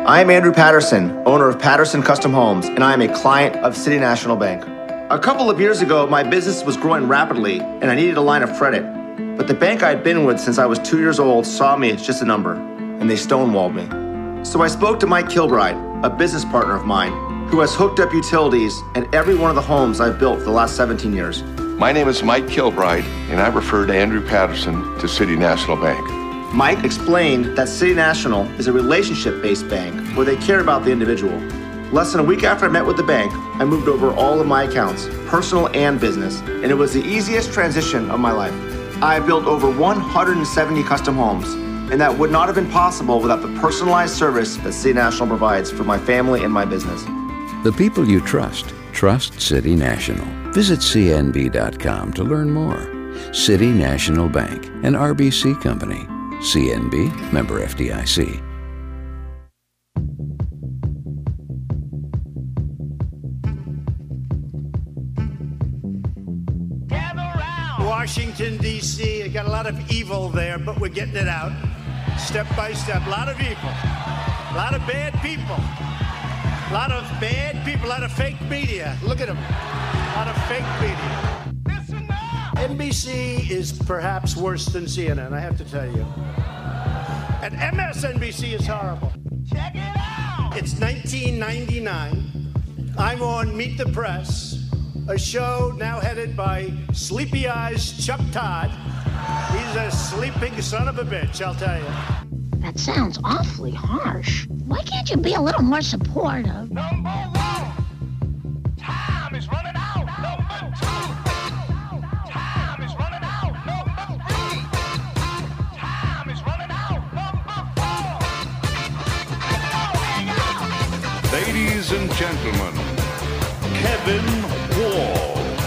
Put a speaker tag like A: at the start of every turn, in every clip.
A: I am Andrew Patterson, owner of Patterson Custom Homes, and I am a client of City National Bank. A couple of years ago, my business was growing rapidly, and I needed a line of credit. But the bank I had been with since I was 2 years old saw me as just a number, and they stonewalled me. So I spoke to Mike Kilbride, a business partner of mine, who has hooked up utilities in every one of the homes I've built for the last 17 years.
B: My name is Mike Kilbride, and I referred Andrew Patterson to City National Bank.
A: Mike explained that City National is a relationship-based bank where they care about the individual. Less than a week after I met with the bank, I moved over all of my accounts, personal and business, and it was the easiest transition of my life. I have built over 170 custom homes, and that would not have been possible without the personalized service that City National provides for my family and my business.
C: The people you trust City National. Visit cnb.com to learn more. City National Bank, an RBC company. CNB, member FDIC.
D: Washington, D.C. I got a lot of evil there, but we're getting it out step by step. A lot of evil, a lot of bad people, a lot of bad people, a lot of fake media. Look at them, a lot of fake media. NBC is perhaps worse than CNN, I have to tell you. And MSNBC is horrible. Check it out! It's 1999. I'm on Meet the Press, a show now headed by Sleepy Eyes Chuck Todd. He's a sleeping son of a bitch, I'll tell you.
E: That sounds awfully harsh. Why can't you be a little more supportive?
F: Number one, time is running out. Number two, time is running out. Number three, time is running out. Number four.
G: Ladies and gentlemen, Kevin Wall.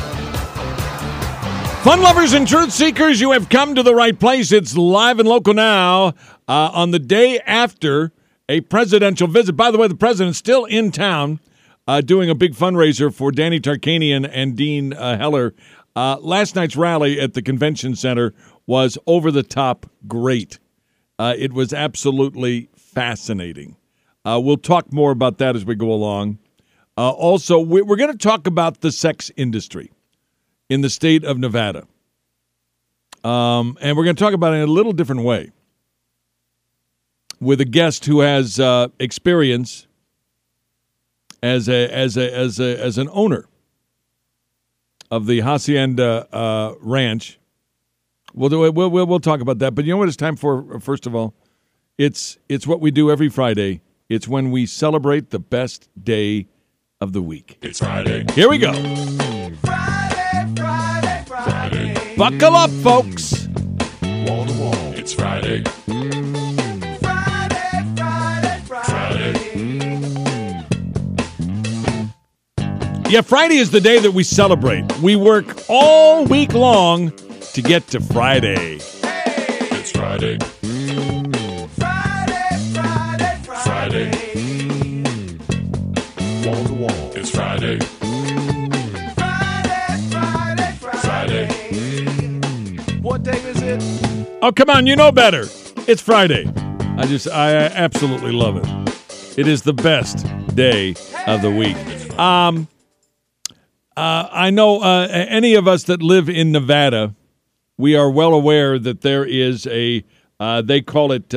H: Fun lovers and truth seekers, you have come to the right place. It's live and local now on the day after a presidential visit. By the way, the president's still in town doing a big fundraiser for Danny Tarkanian and Dean Heller. Last night's rally at the convention center was over the top great. It was absolutely fascinating. We'll talk more about that as we go along. Also, we're going to talk about the sex industry in the state of Nevada. And we're going to talk about it in a little different way with a guest who has experience as an owner of the Hacienda Ranch. We'll talk about that. But you know what it's time for, first of all? It's what we do every Friday. It's when we celebrate the best day of the week.
G: It's Friday.
H: Here we go.
G: Friday.
H: Buckle up, folks.
G: Wall to wall. It's Friday.
H: Yeah, Friday is the day that we celebrate. We work all week long to get to Friday.
G: It's Friday. Friday. Wall to wall. It's Friday. Friday.
D: What day is it?
H: Oh, come on, you know better. It's Friday. I absolutely love it. It is the best day of the week. I know any of us that live in Nevada, we are well aware that there is a they call it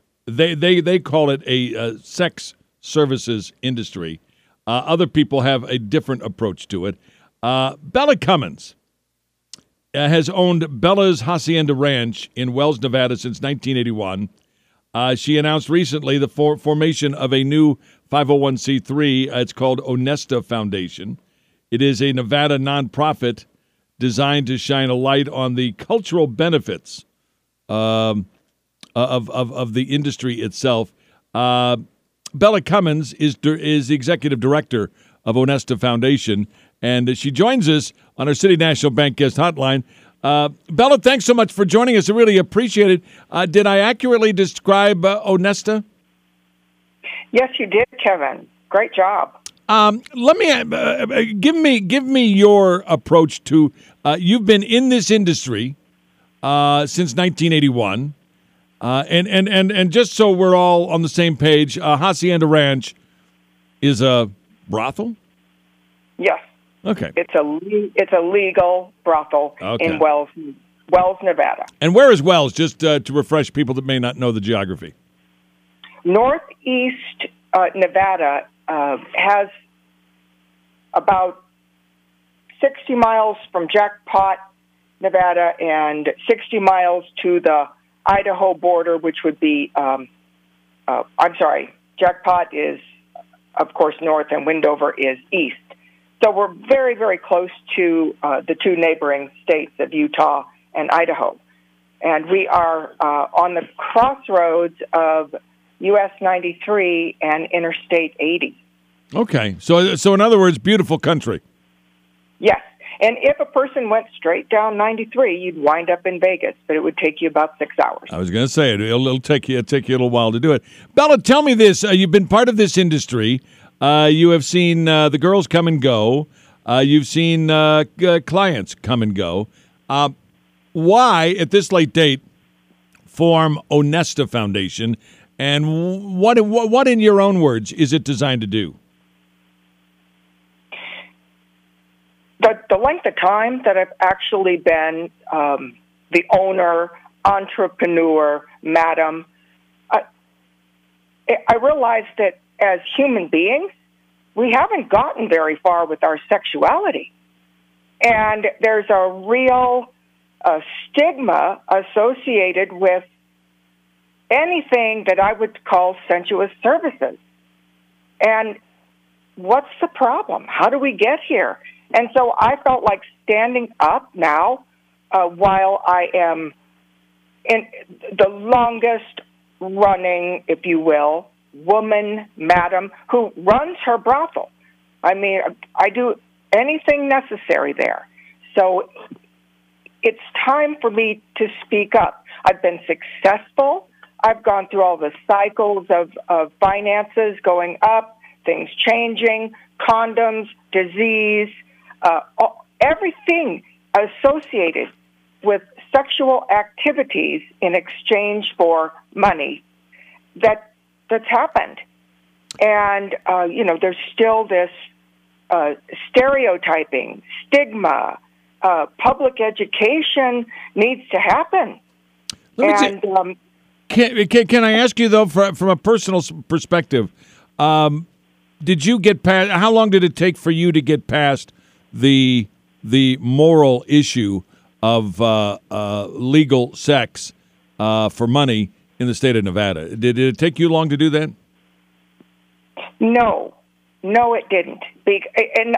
H: a sex services industry. Other people have a different approach to it. Bella Cummins has owned Bella's Hacienda Ranch in Wells, Nevada since 1981. She announced recently the formation of a new 501c3. It's called Onesta Foundation. It is a Nevada nonprofit designed to shine a light on the cultural benefits of the industry itself. Bella Cummins is the executive director of Onesta Foundation, and she joins us on our City National Bank guest hotline. Bella, thanks so much for joining us. I really appreciate it. Did I accurately describe Onesta?
I: Yes, you did, Kevin. Great job.
H: Let me give me your approach to. You've been in this industry since 1981. And just so we're all on the same page, Hacienda Ranch is a brothel?
I: Yes.
H: Okay.
I: It's a legal brothel in Wells, Nevada.
H: And where is Wells, just to refresh people that may not know the geography?
I: Northeast Nevada has about 60 miles from Jackpot, Nevada, and 60 miles to the Idaho border, which would be, Jackpot is, of course, north, and Windover is east. So we're very, very close to the two neighboring states of Utah and Idaho. And we are on the crossroads of US 93 and Interstate 80.
H: Okay. So in other words, beautiful country.
I: Yes. And if a person went straight down 93, you'd wind up in Vegas, but it would take you about 6 hours.
H: I was going to say, it'll take you a little while to do it. Bella, tell me this. You've been part of this industry. You have seen the girls come and go. You've seen clients come and go. Why, at this late date, form Onesta Foundation? And what in your own words, is it designed to do?
I: The length of time that I've actually been the owner, entrepreneur, madam, I realized that as human beings, we haven't gotten very far with our sexuality. And there's a real stigma associated with anything that I would call sensuous services. And what's the problem? How do we get here? And so I felt like standing up now while I am in the longest running, if you will, woman, madam, who runs her brothel. I mean, I do anything necessary there. So it's time for me to speak up. I've been successful. I've gone through all the cycles of finances going up, things changing, condoms, disease, everything associated with sexual activities in exchange for money that's happened. And, there's still this stereotyping, stigma, public education needs to happen.
H: Can I ask you, though, from a personal perspective, did you get past, how long did it take for you to get past the moral issue of legal sex for money in the state of Nevada? Did it take you long to do that?
I: No, it didn't. And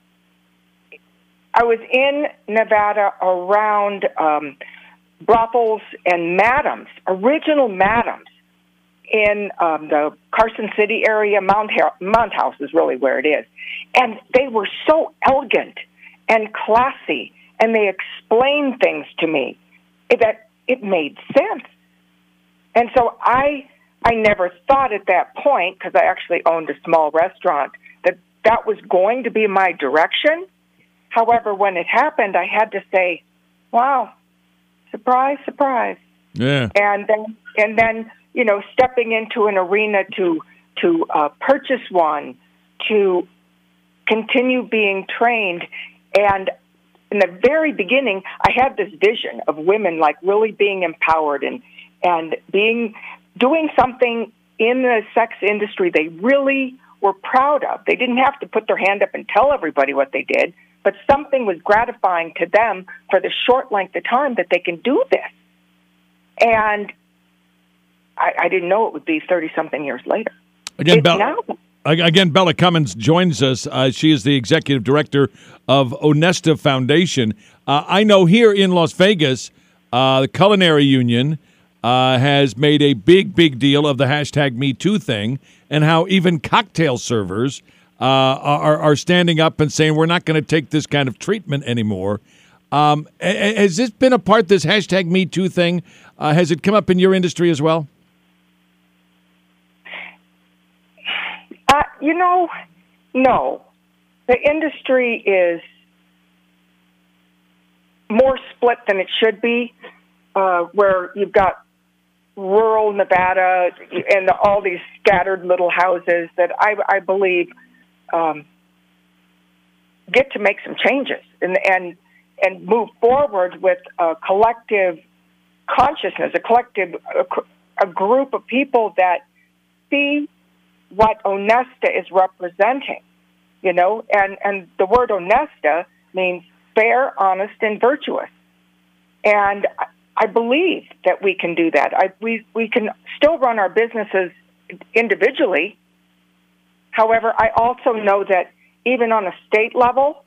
I: I was in Nevada around brothels and madams, original madams, in the Carson City area. Mount House is really where it is. And they were so elegant and classy, and they explained things to me that it made sense. And so I never thought at that point, because I actually owned a small restaurant, that was going to be my direction. However, when it happened, I had to say, wow, surprise, surprise.
H: Yeah.
I: And then stepping into an arena to purchase one, to continue being trained. And in the very beginning, I had this vision of women like really being empowered and doing something in the sex industry they really were proud of. They didn't have to put their hand up and tell everybody what they did, but something was gratifying to them for the short length of time that they can do this. And I didn't know it would be 30-something years later.
H: Again, Bella Cummins joins us. She is the executive director of Onesta Foundation. I know here in Las Vegas, the Culinary Union has made a big deal of the #MeToo thing, and how even cocktail servers are standing up and saying, we're not going to take this kind of treatment anymore. Has this been a part, this #MeToo thing? Has it come up in your industry as well?
I: No. The industry is more split than it should be, where you've got rural Nevada and all these scattered little houses that I believe get to make some changes and move forward with a collective consciousness, a group of people that see what Onesta is representing, and the word Onesta means fair, honest, and virtuous. And I believe that we can do that. We can still run our businesses individually. However, I also know that even on a state level,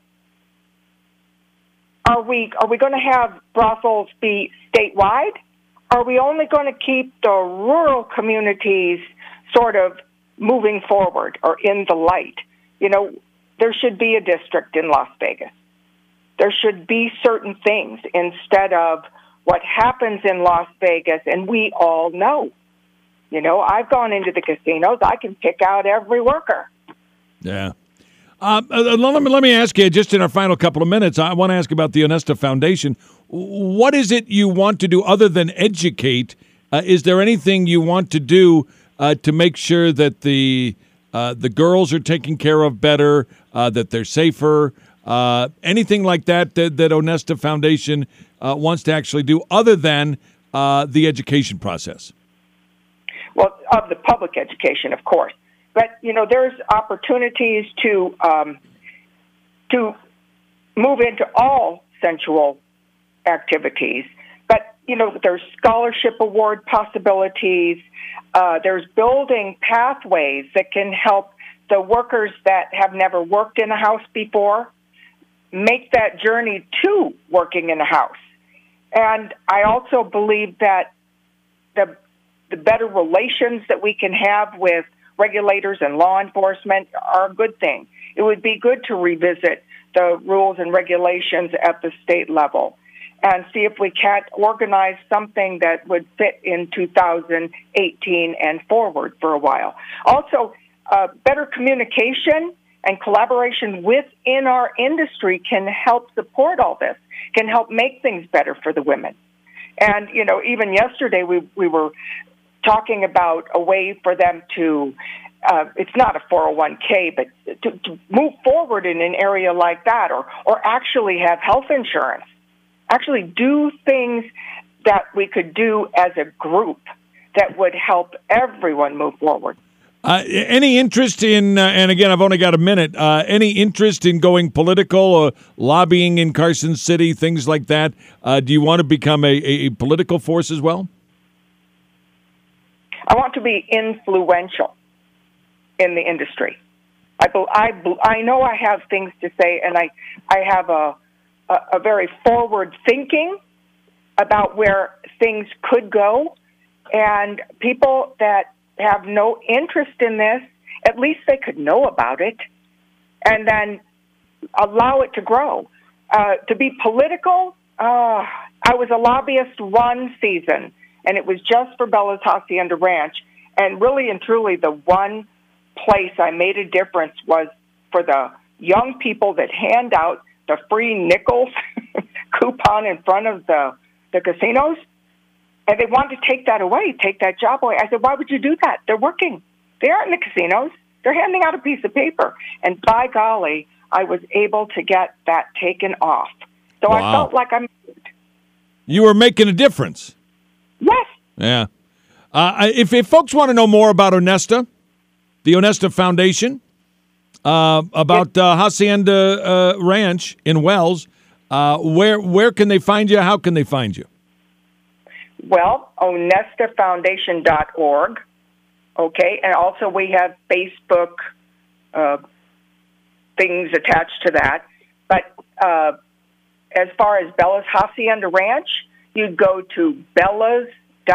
I: are we going to have brothels be statewide? Are we only going to keep the rural communities sort of moving forward or in the light? There should be a district in Las Vegas. There should be certain things instead of what happens in Las Vegas, and we all know. I've gone into the casinos. I can pick out every worker.
H: Yeah. Let me ask you, just in our final couple of minutes, I want to ask about the Onesta Foundation. What is it you want to do other than educate? Is there anything you want to do to make sure that the girls are taken care of better, that they're safer, anything like that Onesta Foundation wants to actually do other than the education process?
I: Well, of the public education, of course. But, there's opportunities to move into all sensual activities. But, there's scholarship award possibilities. There's building pathways that can help the workers that have never worked in a house before make that journey to working in a house. And I also believe that the better relations that we can have with regulators and law enforcement are a good thing. It would be good to revisit the rules and regulations at the state level and see if we can't organize something that would fit in 2018 and forward for a while. Also, better communication and collaboration within our industry can help support all this, can help make things better for the women. And, even yesterday we were talking about a way for them to, it's not a 401k, but to move forward in an area like that, or actually have health insurance, actually do things that we could do as a group that would help everyone move forward.
H: Any interest in, and again, I've only got a minute, any interest in going political or lobbying in Carson City, things like that? Do you want to become a political force as well?
I: I want to be influential in the industry. I know I have things to say, and I have a very forward thinking about where things could go, and people that have no interest in this, at least they could know about it and then allow it to grow. To be political, I was a lobbyist one season, and it was just for Bella's Hacienda Ranch. And really and truly, the one place I made a difference was for the young people that hand out the free nickels coupon in front of the casinos. And they wanted to take that away, take that job away. I said, why would you do that? They're working. They aren't in the casinos. They're handing out a piece of paper. And by golly, I was able to get that taken off. So wow. I felt like
H: You were making a difference.
I: Yes.
H: Yeah. If folks want to know more about Onesta, the Onesta Foundation, about Hacienda Ranch in Wells, where can they find you? How can they find you?
I: Well, onestafoundation.org, okay, and also we have Facebook things attached to that. But as far as Bella's Hacienda Ranch, you'd go to bellas.us,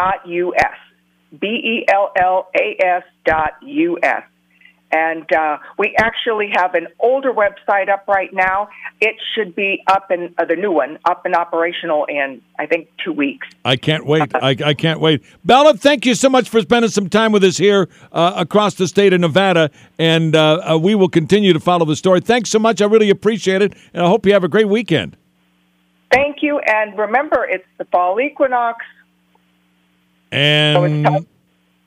I: BELLAS.us. And we actually have an older website up right now. It should be up in the new one, up and operational in, I think, 2 weeks.
H: I can't wait. I can't wait. Bella, thank you so much for spending some time with us here across the state of Nevada, and we will continue to follow the story. Thanks so much. I really appreciate it, and I hope you have a great weekend.
I: Thank you, and remember, it's the fall equinox.
H: And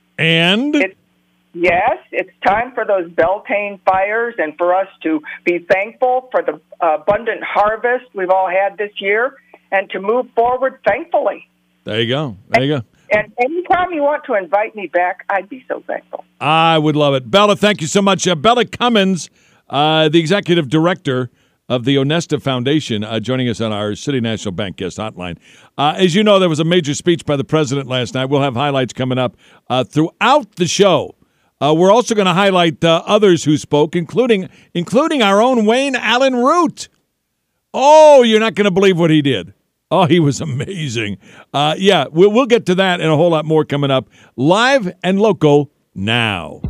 I: Yes, it's time for those Beltane fires and for us to be thankful for the abundant harvest we've all had this year and to move forward thankfully.
H: There you go. There you go.
I: And anytime you want to invite me back, I'd be so thankful.
H: I would love it. Bella, thank you so much. Bella Cummins, the executive director of the Onesta Foundation, joining us on our City National Bank guest hotline. As you know, there was a major speech by the president last night. We'll have highlights coming up throughout the show. We're also going to highlight others who spoke, including our own Wayne Allen Root. Oh, you're not going to believe what he did. Oh, he was amazing. We'll get to that and a whole lot more coming up. Live and local now.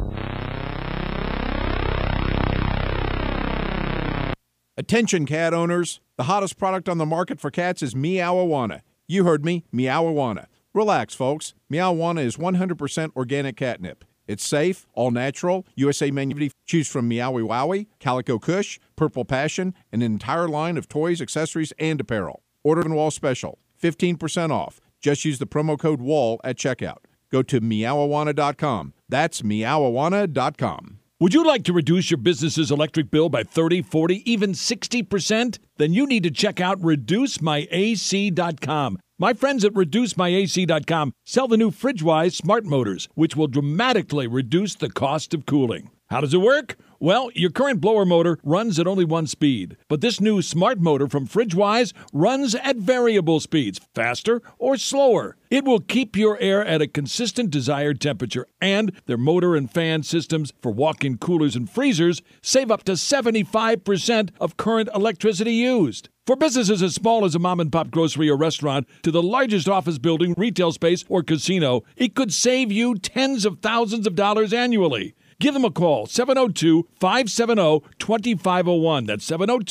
J: Attention cat owners. The hottest product on the market for cats is Meow-Awana. You heard me, Meow-Awana. Relax, folks. Meow-Awana is 100% organic catnip. It's safe, all natural, USA manufactured. Choose from Meowie Wowie, Calico Kush, Purple Passion, and an entire line of toys, accessories, and apparel. Order and wall special, 15% off. Just use the promo code WALL at checkout. Go to Meowawana.com. That's Meowawana.com.
H: Would you like to reduce your business's electric bill by 30, 40, even 60%? Then you need to check out ReduceMyAC.com. My friends at ReduceMyAC.com sell the new FridgeWise smart motors, which will dramatically reduce the cost of cooling. How does it work? Well, your current blower motor runs at only one speed, but this new smart motor from FridgeWise runs at variable speeds, faster or slower. It will keep your air at a consistent desired temperature, and their motor and fan systems for walk-in coolers and freezers save up to 75% of current electricity used. For businesses as small as a mom-and-pop grocery or restaurant to the largest office building, retail space, or casino, it could save you tens of thousands of dollars annually. Give them a call, 702-570-2501. That's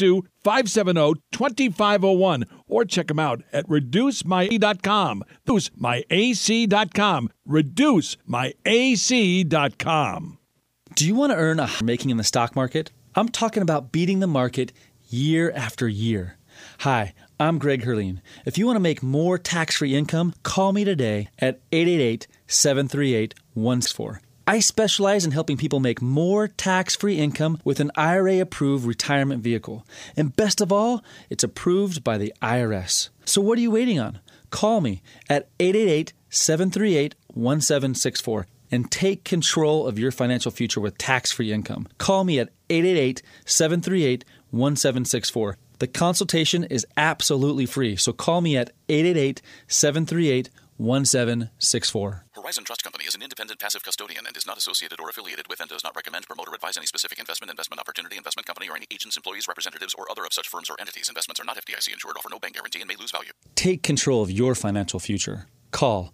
H: 702-570-2501. Or check them out at ReduceMyAC.com. ReduceMyAC.com. ReduceMyAC.com.
K: Do you want to earn a making in the stock market? I'm talking about beating the market year after year. Hi, I'm Greg Herline. If you want to make more tax-free income, call me today at 888-738-164. I specialize in helping people make more tax-free income with an IRA-approved retirement vehicle. And best of all, it's approved by the IRS. So what are you waiting on? Call me at 888-738-1764 and take control of your financial future with tax-free income. Call me at 888-738-1764. The consultation is absolutely free, so call me at 888-738-1764.
L: Horizon Trust Company is an independent passive custodian and is not associated or affiliated with and does not recommend, promote, or advise any specific investment opportunity, investment company, or any agents, employees, representatives, or other of such firms or entities. Investments are not FDIC insured, offer no bank guarantee, and may lose value.
K: Take control of your financial future. Call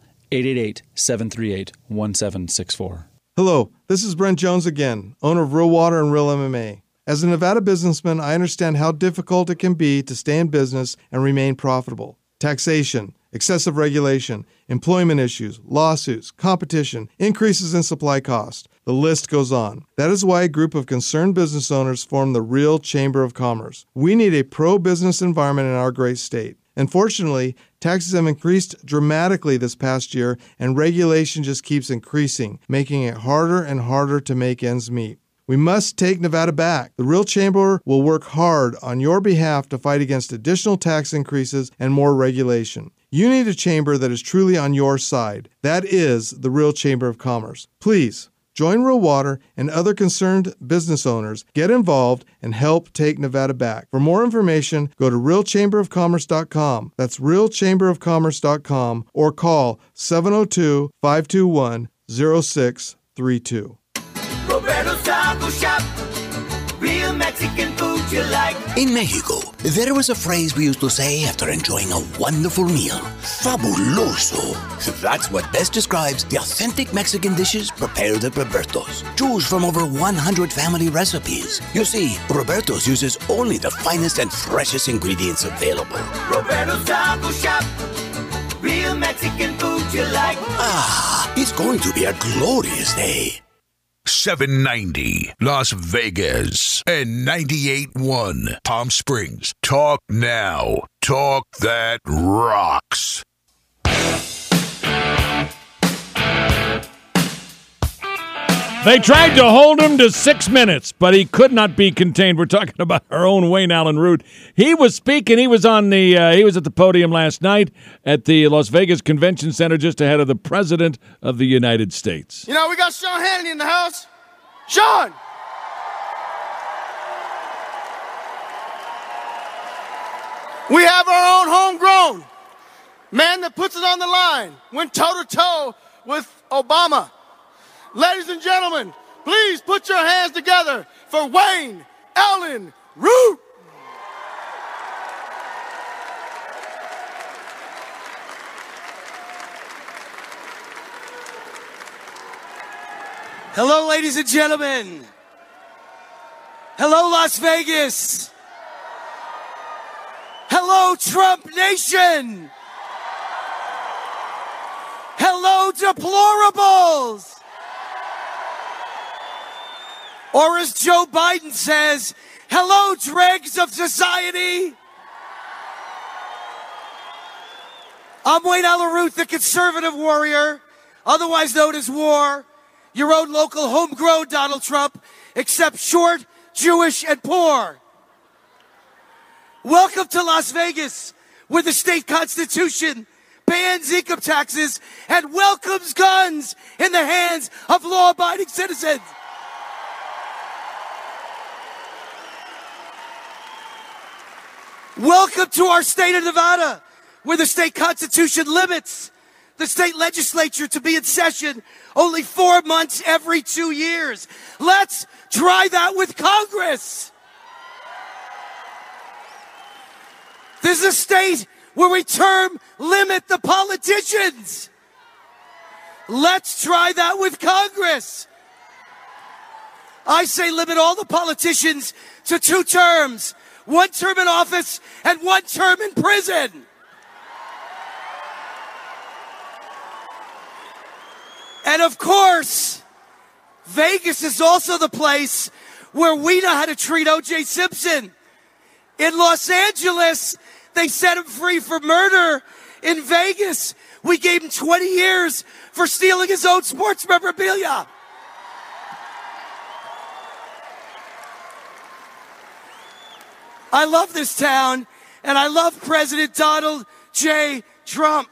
K: 888-738-1764.
M: Hello, this is Brent Jones again, owner of Real Water and Real MMA. As a Nevada businessman, I understand how difficult it can be to stay in business and remain profitable. Taxation, excessive regulation, employment issues, lawsuits, competition, increases in supply cost. The list goes on. That is why a group of concerned business owners formed the Real Chamber of Commerce. We need a pro-business environment in our great state. Unfortunately, taxes have increased dramatically this past year, and regulation just keeps increasing, making it harder and harder to make ends meet. We must take Nevada back. The Real Chamber will work hard on your behalf to fight against additional tax increases and more regulation. You need a chamber that is truly on your side. That is the Real Chamber of Commerce. Please, join Real Water and other concerned business owners. Get involved and help take Nevada back. For more information, go to realchamberofcommerce.com. That's realchamberofcommerce.com or call 702-521-0632.
F: Roberto's Taco Shop, real Mexican food you like.
N: In Mexico, there was a phrase we used to say after enjoying a wonderful meal. Fabuloso. That's what best describes the authentic Mexican dishes prepared at Roberto's. Choose from over 100 family recipes. You see, Roberto's uses only the finest and freshest ingredients available.
F: Roberto's Taco Shop, real Mexican food you like.
N: Ah, it's going to be a glorious day.
O: 790 Las Vegas and 98.1 Palm Springs. Talk now. Talk that rocks.
H: They tried to hold him to 6 minutes, but he could not be contained. We're talking about our own Wayne Allen Root. He was speaking. He was on the. He was at the podium last night at the Las Vegas Convention Center, just ahead of the President of the United States.
P: You know, we got Sean Hannity in the house. Sean. We have our own homegrown man that puts it on the line. Went toe-to-toe with Obama. Ladies and gentlemen, please put your hands together for Wayne Allen Root.
Q: Hello, ladies and gentlemen. Hello, Las Vegas. Hello, Trump Nation. Hello, deplorables. Or as Joe Biden says, hello, dregs of society. I'm Wayne Allen Root, the conservative warrior, otherwise known as War, your own local homegrown Donald Trump, except short, Jewish, and poor. Welcome to Las Vegas, where the state constitution bans income taxes and welcomes guns in the hands of law-abiding citizens. Welcome to our state of Nevada, where the state constitution limits the state legislature to be in session only 4 months every 2 years. Let's try that with Congress. This is a state where we term limit the politicians. Let's try that with Congress. I say limit all the politicians to 2 terms. 1 term in office and 1 term in prison. And of course, Vegas is also the place where we know how to treat O.J. Simpson. In Los Angeles, they set him free for murder. In Vegas, we gave him 20 years for stealing his own sports memorabilia. I love this town, and I love President Donald J. Trump.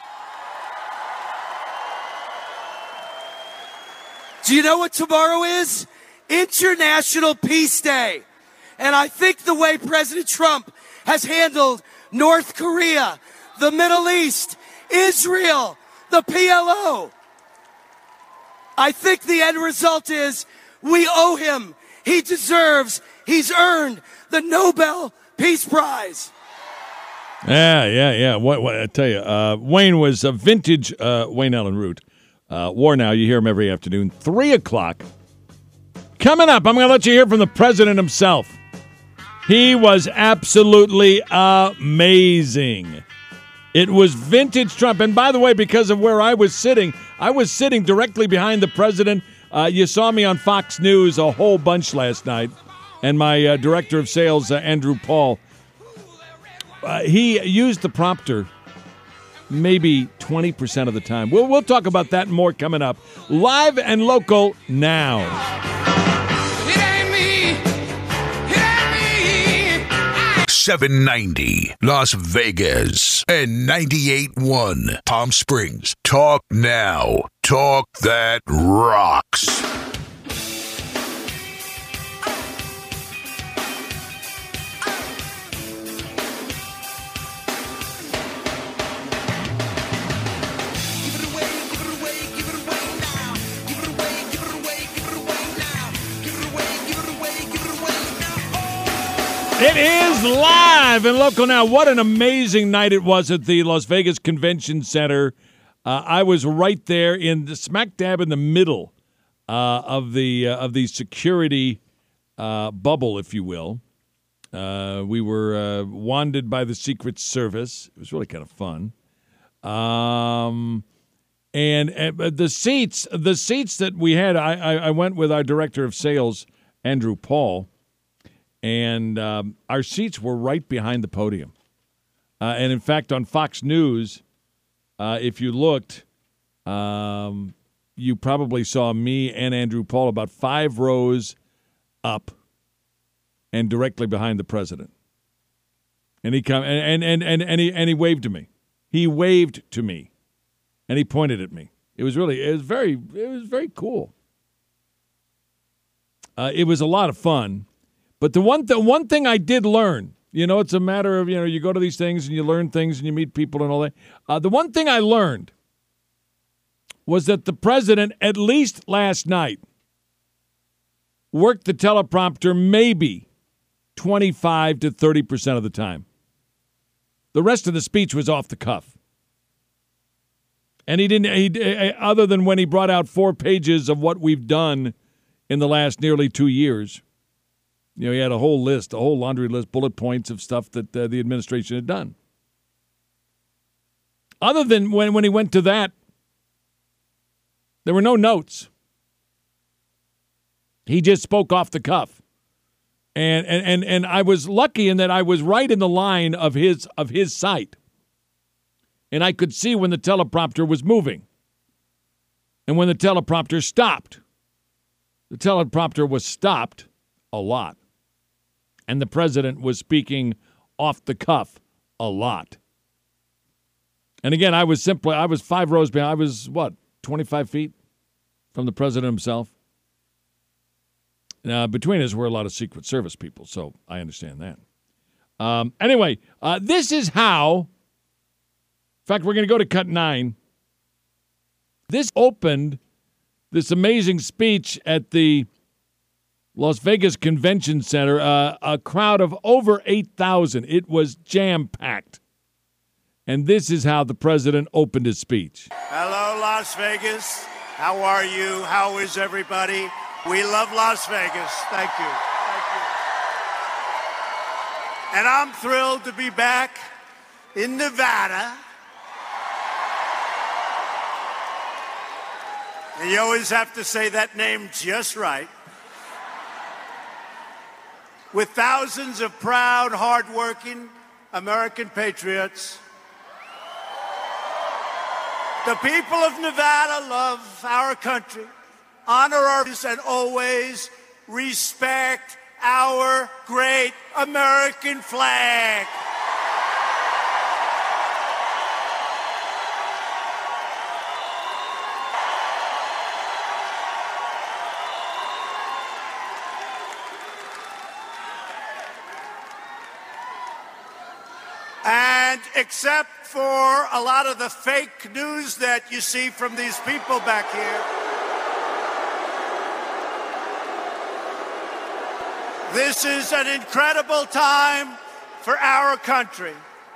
Q: Do you know what tomorrow is? International Peace Day. And I think the way President Trump has handled North Korea, the Middle East, Israel, the PLO, I think the end result is we owe him. He deserves, he's earned the Nobel Peace Prize.
H: Yeah. What I tell you, Wayne was a vintage Wayne Allen Root. War Now, you hear him every afternoon, 3 o'clock. Coming up, I'm going to let you hear from the president himself. He was absolutely amazing. It was vintage Trump. And by the way, because of where I was sitting directly behind the president. You saw me on Fox News a whole bunch last night. And my director of sales, Andrew Paul, he used the prompter maybe 20% of the time. We'll talk about that and more coming up. Live and local now.
O: 790 Las Vegas and 98.1 Palm Springs. Talk now. Talk that rocks.
H: It is live and local now. What an amazing night it was at the Las Vegas Convention Center. I was right there in the smack dab in the middle of the security bubble, if you will. We were wanded by the Secret Service. It was really kind of fun. And the seats that we had, I went with our director of sales, Andrew Paul. And our seats were right behind the podium. And, in fact, on Fox News, if you looked, you probably saw me and Andrew Paul about 5 rows up and directly behind the president. And he come and he waved to me. He waved to me, and he pointed at me. It was very cool. It was a lot of fun. But the one thing I did learn, it's a matter of, you go to these things and you learn things and you meet people and all that. The one thing I learned was that the president, at least last night, worked the teleprompter maybe 25 to 30% of the time. The rest of the speech was off the cuff. And other than when he brought out 4 pages of what we've done in the last nearly 2 years, he had a whole laundry list, bullet points of stuff that the administration had done. Other than when he went to that, there were no notes. He just spoke off the cuff. And I was lucky in that I was right in the line of his sight. And I could see when the teleprompter was moving. And when the teleprompter stopped. The teleprompter was stopped a lot. And the president was speaking off the cuff a lot. And again, I was 5 rows behind. I was, 25 feet from the president himself? Now, between us, we're a lot of Secret Service people, so I understand that. Anyway, this is how, in fact, we're going to go to cut 9. This opened this amazing speech at the Las Vegas Convention Center, a crowd of over 8,000. It was jam-packed. And this is how the president opened his speech.
D: Hello, Las Vegas. How are you? How is everybody? We love Las Vegas. Thank you. Thank you. And I'm thrilled to be back in Nevada. And you always have to say that name just right. With thousands of proud, hardworking American patriots. The people of Nevada love our country, honor our and always respect our great American flag. And except for a lot of the fake news that you see from these people back here, this is an incredible time for our country.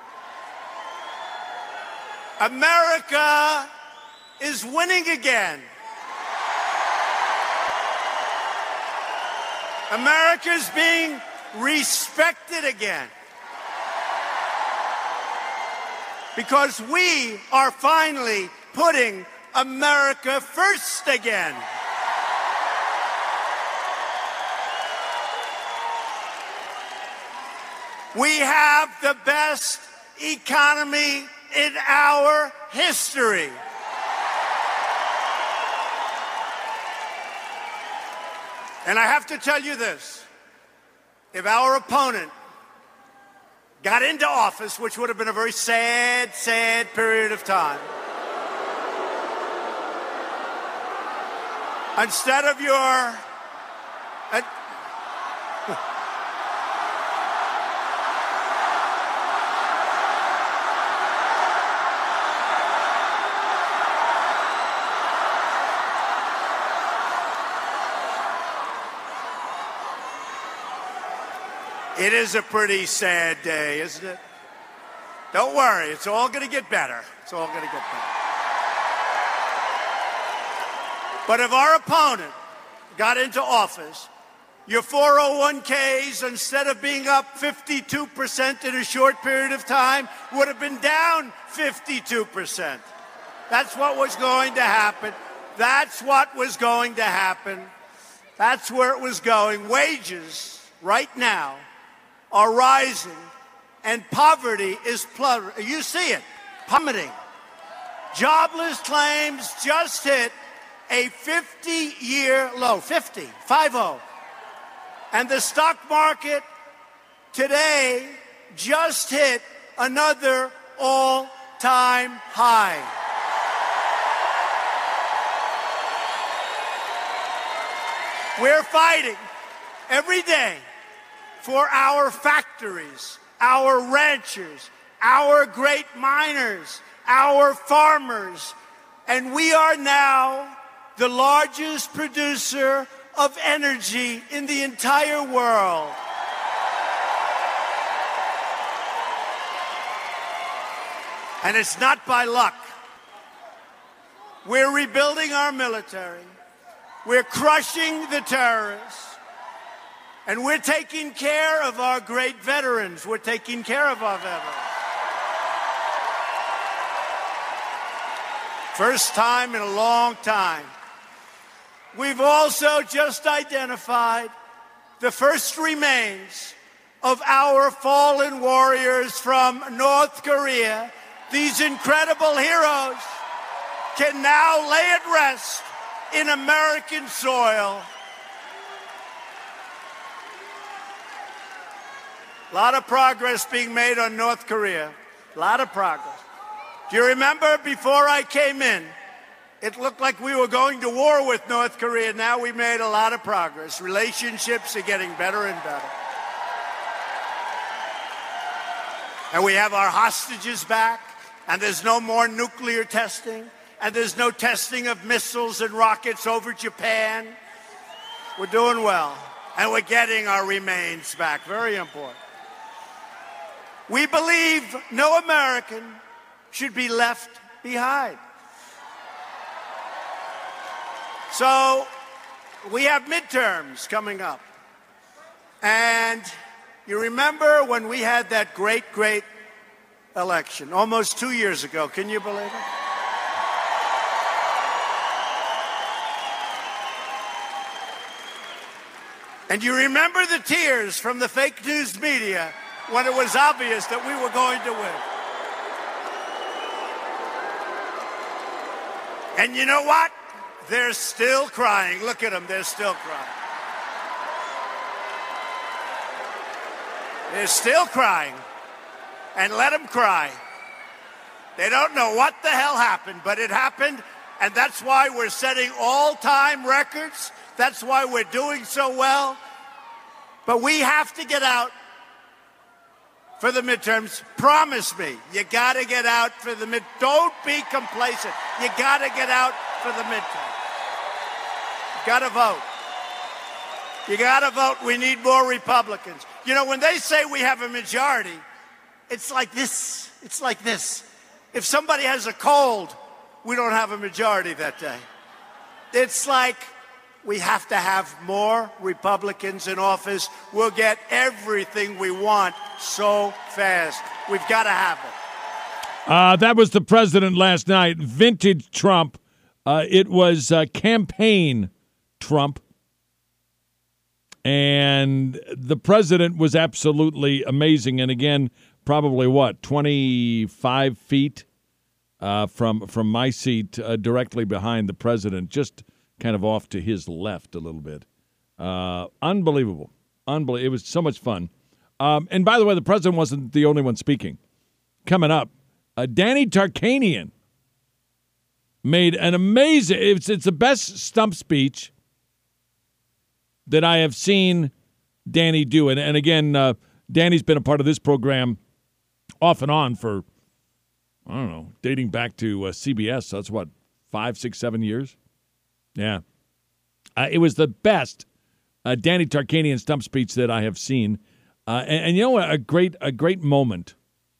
D: America is winning again. America is being respected again. Because we are finally putting America first again. We have the best economy in our history. And I have to tell you this. If our opponent got into office, which would have been a very sad, sad period of time, instead of your... It is a pretty sad day, isn't it? Don't worry, it's all going to get better. It's all going to get better. But if our opponent got into office, your 401ks, instead of being up 52% in a short period of time, would have been down 52%. That's what was going to happen. That's what was going to happen. That's where it was going. Wages right now are rising, and poverty is plummeting. You see it, plummeting. Jobless claims just hit a 50-year low, 50. And the stock market today just hit another all-time high. We're fighting every day for our factories, our ranchers, our great miners, our farmers, and we are now the largest producer of energy in the entire world. And it's not by luck. We're rebuilding our military. We're crushing the terrorists. And we're taking care of our great veterans. We're taking care of our veterans. First time in a long time. We've also just identified the first remains of our fallen warriors from North Korea. These incredible heroes can now lay at rest in American soil. A lot of progress being made on North Korea. A lot of progress. Do you remember before I came in, it looked like we were going to war with North Korea. Now we made a lot of progress. Relationships are getting better and better. And we have our hostages back, and there's no more nuclear testing, and there's no testing of missiles and rockets over Japan. We're doing well, and we're getting our remains back. Very important. We believe no American should be left behind. So we have midterms coming up. And you remember when we had that great election almost 2 years ago. Can you believe it? And you remember the tears from the fake news media when it was obvious that we were going to win. And you know what? They're still crying. Look at them. They're still crying. They're still crying. And let them cry. They don't know what the hell happened, but it happened, and that's why we're setting all-time records. That's why we're doing so well. But we have to get out for the midterms. Promise me, you got to get out for the midterms. Don't be complacent. You got to get out for the midterms. You got to vote. You got to vote. We need more Republicans. You know, when they say we have a majority, it's like this. It's like this. If somebody has a cold, we don't have a majority that day. It's like we have to have more Republicans in office. We'll get everything we want so fast. We've got to have it.
H: That was the president last night. Vintage Trump. It was campaign Trump. And the president was absolutely amazing. And again, probably 25 feet from my seat, directly behind the president, just kind of off to his left a little bit. Unbelievable. It was so much fun. And by the way, the president wasn't the only one speaking. Coming up, Danny Tarkanian made an amazing, it's the best stump speech that I have seen Danny do. And again, Danny's been a part of this program off and on for, I don't know, dating back to CBS. So that's what, 5, 6, 7 years? Yeah. It was the best Danny Tarkanian stump speech that I have seen. And you know what? A great moment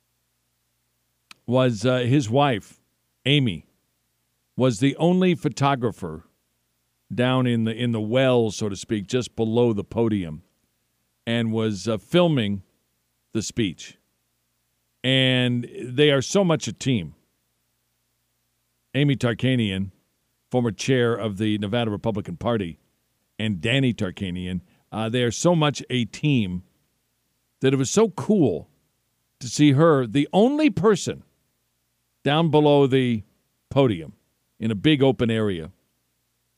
H: was his wife, Amy, was the only photographer down in the well, so to speak, just below the podium, and was filming the speech. And they are so much a team. Amy Tarkanian, former chair of the Nevada Republican Party, and Danny Tarkanian, they are so much a team that it was so cool to see her, the only person down below the podium in a big open area,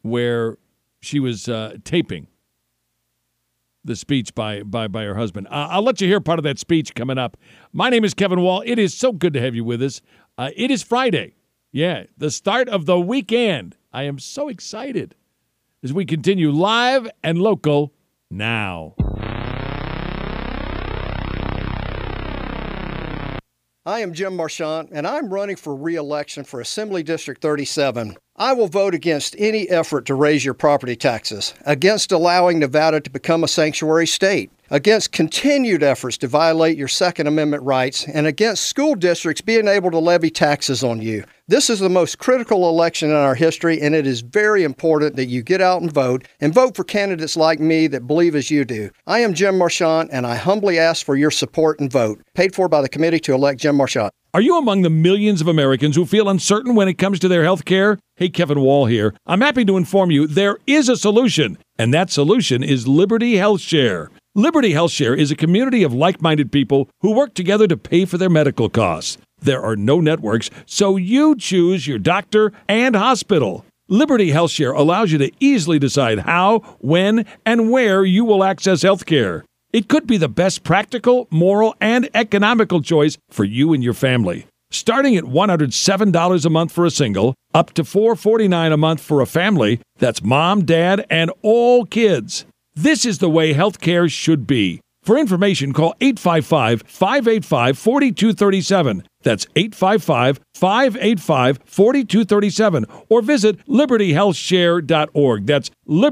H: where she was taping the speech by her husband. I'll let you hear part of that speech coming up. My name is Kevin Wall. It is so good to have you with us. It is Friday. Yeah, the start of the weekend. I am so excited as we continue live and local now.
R: I am Jim Marchant, and I'm running for re-election for Assembly District 37. I will vote against any effort to raise your property taxes, against allowing Nevada to become a sanctuary state, against continued efforts to violate your Second Amendment rights, and against school districts being able to levy taxes on you. This is the most critical election in our history, and it is very important that you get out and vote for candidates like me that believe as you do. I am Jim Marchant, and I humbly ask for your support and vote. Paid for by the committee to elect Jim Marchant.
H: Are you among the millions of Americans who feel uncertain when it comes to their health care? Hey, Kevin Wall here. I'm happy to inform you there is a solution, and that solution is Liberty Health Share. Liberty Health Share is a community of like-minded people who work together to pay for their medical costs. There are no networks, so you choose your doctor and hospital. Liberty Health Share allows you to easily decide how, when, and where you will access health care. It could be the best practical, moral, and economical choice for you and your family. Starting at $107 a month for a single, up to $449 a month for a family, that's mom, dad, and all kids. This is the way health care should be. For information, call 855-585-4237. That's 855-585-4237. Or visit libertyhealthshare.org. That's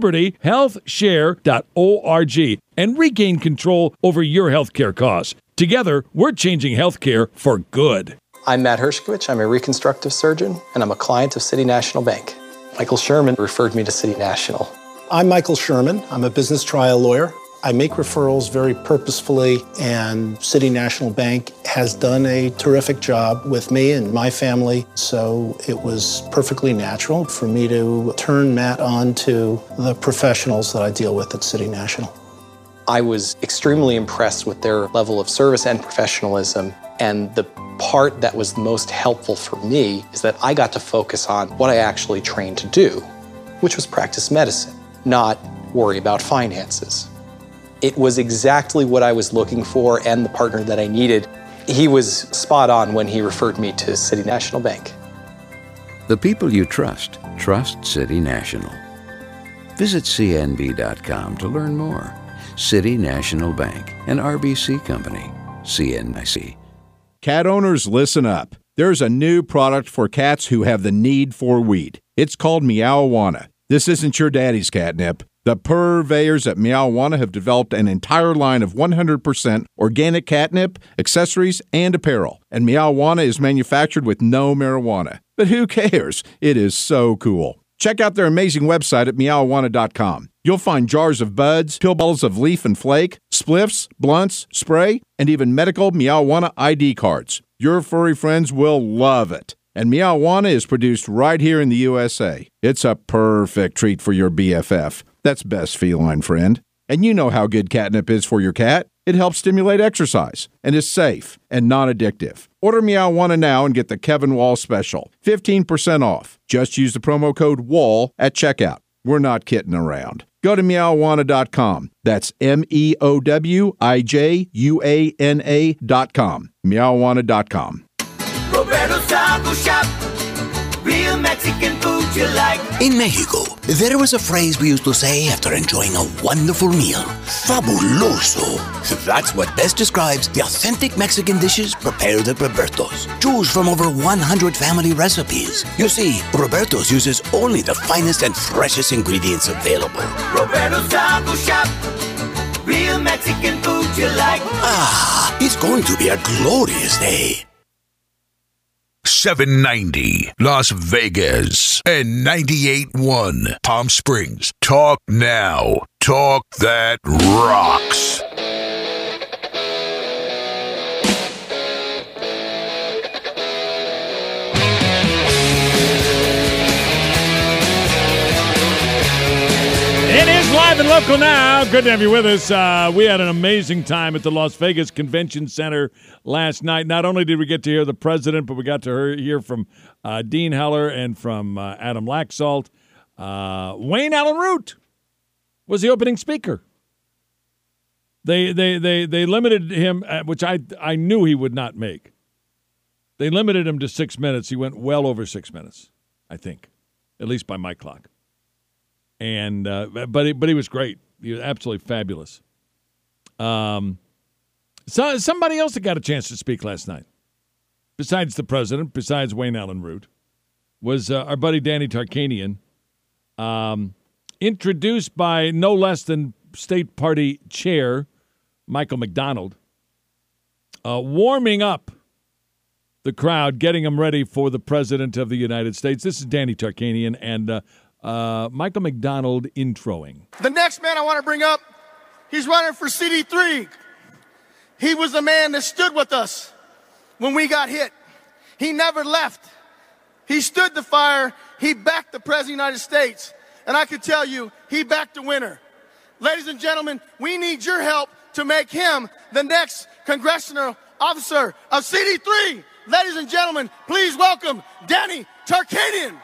H: libertyhealthshare.org. And regain control over your health care costs. Together, we're changing health care for good.
S: I'm Matt Hershkovich. I'm a reconstructive surgeon, and I'm a client of City National Bank. Michael Sherman referred me to City National.
T: I'm Michael Sherman. I'm a business trial lawyer. I make referrals very purposefully, and City National Bank has done a terrific job with me and my family, so it was perfectly natural for me to turn Matt on to the professionals that I deal with at City National.
S: I was extremely impressed with their level of service and professionalism, and the part that was most helpful for me is that I got to focus on what I actually trained to do, which was practice medicine, not worry about finances. It was exactly what I was looking for and the partner that I needed. He was spot on when he referred me to City National Bank.
C: The people you trust City National. Visit cnb.com to learn more. City National Bank, an RBC company. CNBC.
J: Cat owners, listen up. There's a new product for cats who have the need for weed. It's called Meow-Awana. This isn't your daddy's catnip. The purveyors at Meow-Awana have developed an entire line of 100% organic catnip, accessories, and apparel. And Meow-Awana is manufactured with no marijuana. But who cares? It is so cool. Check out their amazing website at meowawana.com. You'll find jars of buds, pill bottles of leaf and flake, spliffs, blunts, spray, and even medical Meow-Awana ID cards. Your furry friends will love it. And Meow-Awana is produced right here in the USA. It's a perfect treat for your BFF. That's best feline friend. And you know how good catnip is for your cat. It helps stimulate exercise and is safe and non-addictive. Order Meow-Awana now and get the Kevin Wall special. 15% off. Just use the promo code WALL at checkout. We're not kidding around. Go to meowawana.com. That's meowijuana.com. Meowawana.com.
F: Roberto's Taco Shop. Real Mexican food you like.
N: In Mexico, there was a phrase we used to say after enjoying a wonderful meal. Fabuloso. That's what best describes the authentic Mexican dishes prepared at Roberto's. Choose from over 100 family recipes. You see, Roberto's uses only the finest and freshest ingredients available.
F: Roberto's Taco Shop. Real Mexican food you like.
N: Ah, it's going to be a glorious day.
O: 790 Las Vegas and 98.1 Palm Springs. Talk now. Talk that rocks.
H: It is live and local now. Good to have you with us. We had an amazing time at the Las Vegas Convention Center last night. Not only did we get to hear the president, but we got to hear from Dean Heller and from Adam Laxalt. Wayne Allen Root was the opening speaker. They limited him, which I knew he would not make. They limited him to 6 minutes. He went well over 6 minutes, I think, at least by my clock. And but he was great. He was absolutely fabulous. So somebody else that got a chance to speak last night, besides the president, besides Wayne Allen Root, was our buddy Danny Tarkanian, introduced by no less than State Party Chair Michael McDonald, warming up the crowd, getting them ready for the President of the United States. This is Danny Tarkanian and Michael McDonald introing.
P: The next man I want to bring up, he's running for CD3. He was the man that stood with us when we got hit. He never left. He stood the fire. He backed the President of the United States. And I can tell you, he backed the winner. Ladies and gentlemen, we need your help to make him the next congressional officer of CD3. Ladies and gentlemen, please welcome Danny Tarkanian.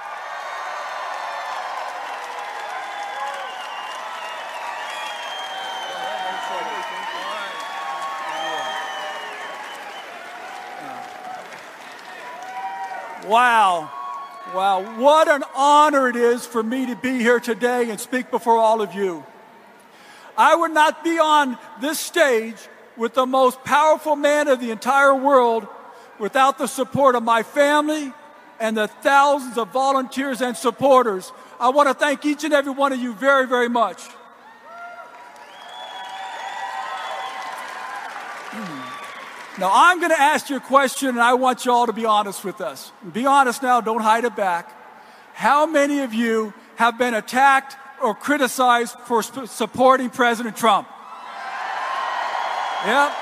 U: Wow. Wow. What an honor it is for me to be here today and speak before all of you. I would not be on this stage with the most powerful man of the entire world without the support of my family and the thousands of volunteers and supporters. I want to thank each and every one of you very, very much. Now, I'm going to ask you a question, and I want you all to be honest with us. Be honest now, don't hide it back. How many of you have been attacked or criticized for supporting President Trump? Yep.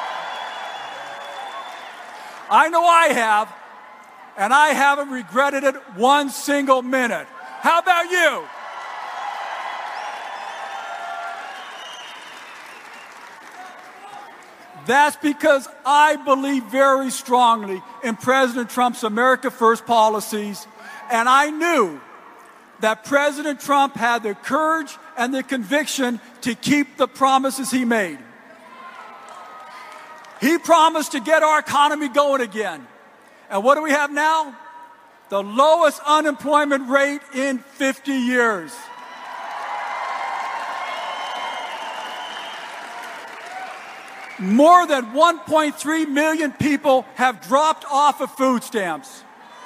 U: I know I have, and I haven't regretted it one single minute. How about you? That's because I believe very strongly in President Trump's America First policies, and I knew that President Trump had the courage and the conviction to keep the promises he made. He promised to get our economy going again. And what do we have now? The lowest unemployment rate in 50 years. More than 1.3 million people have dropped off of food stamps.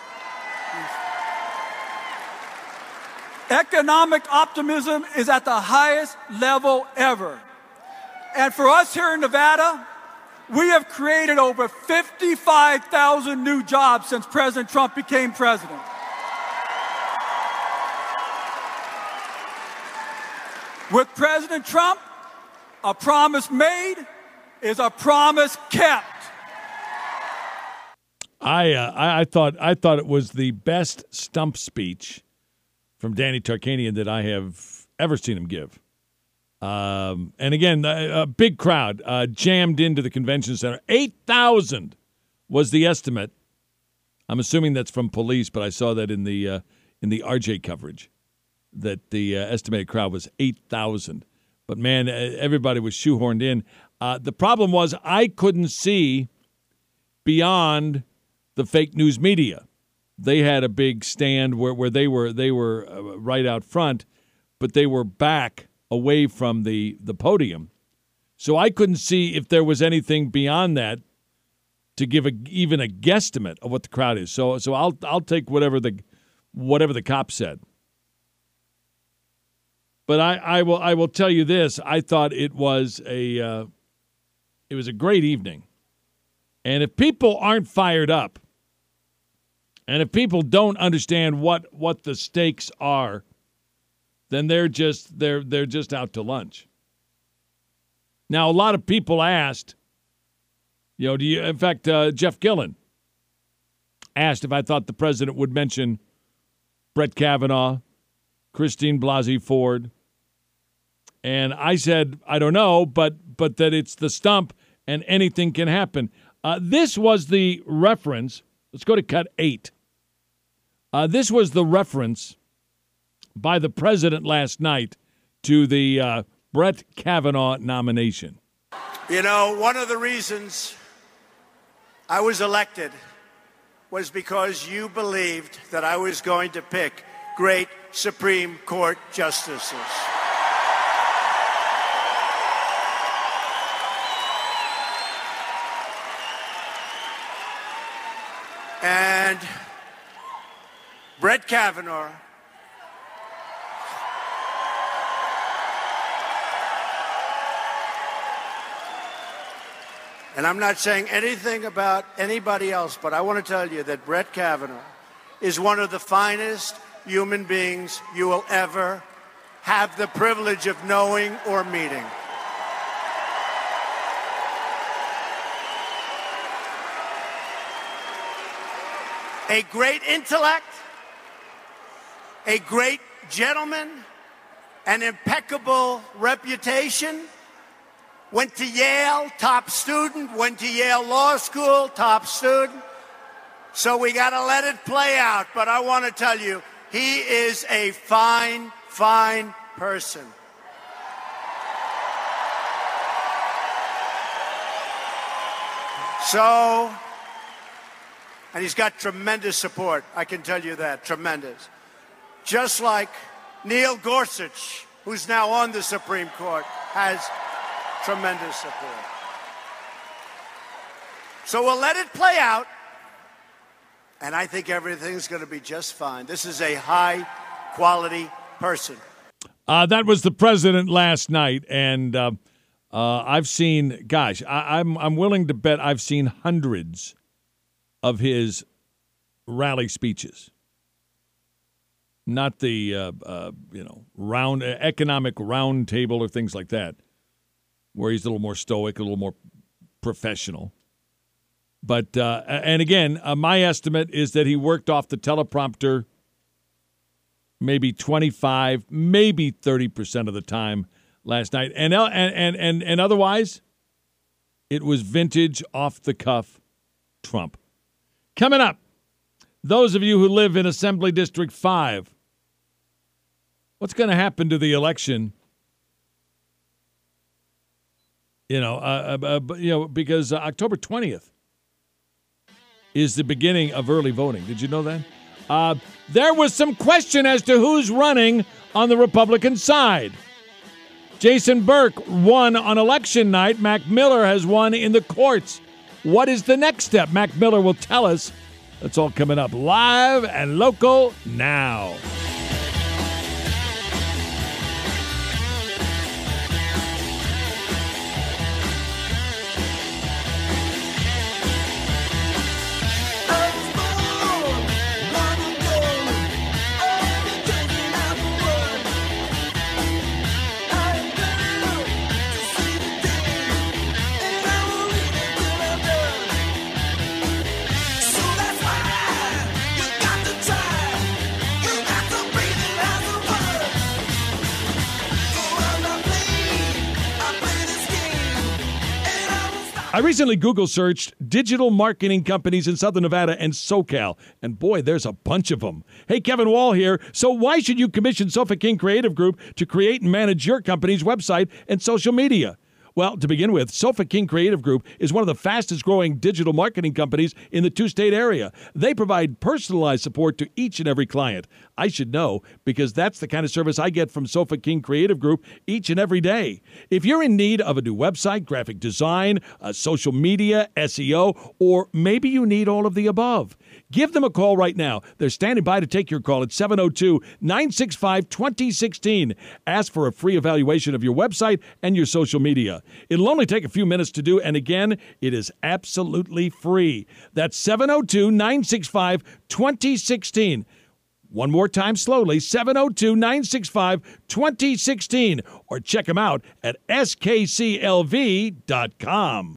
U: Economic optimism is at the highest level ever. And for us here in Nevada, we have created over 55,000 new jobs since President Trump became president. With President Trump, a promise made is a promise kept.
H: I thought it was the best stump speech from Danny Tarkanian that I have ever seen him give. And again, a big crowd jammed into the convention center. 8,000 was the estimate. I'm assuming that's from police, but I saw that in the RJ coverage that the estimated crowd was 8,000. But man, everybody was shoehorned in. The problem was I couldn't see beyond the fake news media. They had a big stand where they were right out front, but they were back away from the podium. So I couldn't see if there was anything beyond that to give even a guesstimate of what the crowd is. So I'll take whatever the cop said. But I will tell you this: I thought it was a great evening, and if people aren't fired up, and if people don't understand what the stakes are, then they're just out to lunch. Now, a lot of people asked, in fact, Jeff Gillen asked if I thought the president would mention Brett Kavanaugh, Christine Blasey Ford, and I said, I don't know, but that it's the stump and anything can happen. This was the reference. Let's go to cut 8. This was the reference by the president last night to the Brett Kavanaugh nomination.
D: You know, one of the reasons I was elected was because you believed that I was going to pick great Supreme Court justices. And Brett Kavanaugh and I'm not saying anything about anybody else, but I want to tell you that Brett Kavanaugh is one of the finest human beings you will ever have the privilege of knowing or meeting. A great intellect, a great gentleman, an impeccable reputation. Went to Yale, top student. Went to Yale Law School, top student. So we got to let it play out. But I want to tell you, he is a fine, fine person. So, and he's got tremendous support. I can tell you that, tremendous. Just like Neil Gorsuch, who's now on the Supreme Court, has tremendous support. So we'll let it play out, and I think everything's going to be just fine. This is a high-quality person.
H: That was the president last night, and I've seen, gosh, I'm willing to bet I've seen hundreds of his rally speeches. Not the, round economic round table or things like that, where he's a little more stoic, a little more professional. But, and again, my estimate is that he worked off the teleprompter maybe 25, maybe 30% of the time last night. And otherwise, it was vintage, off-the-cuff Trump. Coming up, those of you who live in Assembly District 5, what's going to happen to the election? Because October 20th is the beginning of early voting. Did you know that? There was some question as to who's running on the Republican side. Jason Burke won on election night. Mac Miller has won in the courts. What is the next step? Mac Miller will tell us. That's all coming up live and local now. I recently Google searched digital marketing companies in Southern Nevada and SoCal, and boy, there's a bunch of them. Hey, Kevin Wall here. So why should you commission Sofa King Creative Group to create and manage your company's website and social media? Well, to begin with, Sofa King Creative Group is one of the fastest growing digital marketing companies in the two-state area. They provide personalized support to each and every client. I should know because that's the kind of service I get from Sofa King Creative Group each and every day. If you're in need of a new website, graphic design, social media, SEO, or maybe you need all of the above, give them a call right now. They're standing by to take your call at 702-965-2016. Ask for a free evaluation of your website and your social media. It'll only take a few minutes to do, and again, it is absolutely free. That's 702-965-2016. One more time slowly, 702-965-2016. Or check them out at skclv.com.